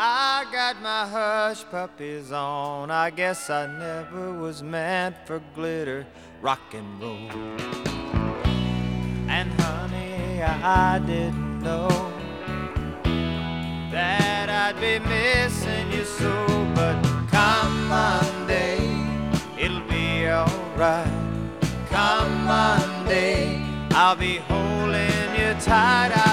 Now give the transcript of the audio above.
I got my hush puppies on. I guess I never was meant for glitter rock and roll. And honey, I didn't know that I'd be missing you so. But come Monday, it'll be alright. Come Monday, I'll be holding you tight.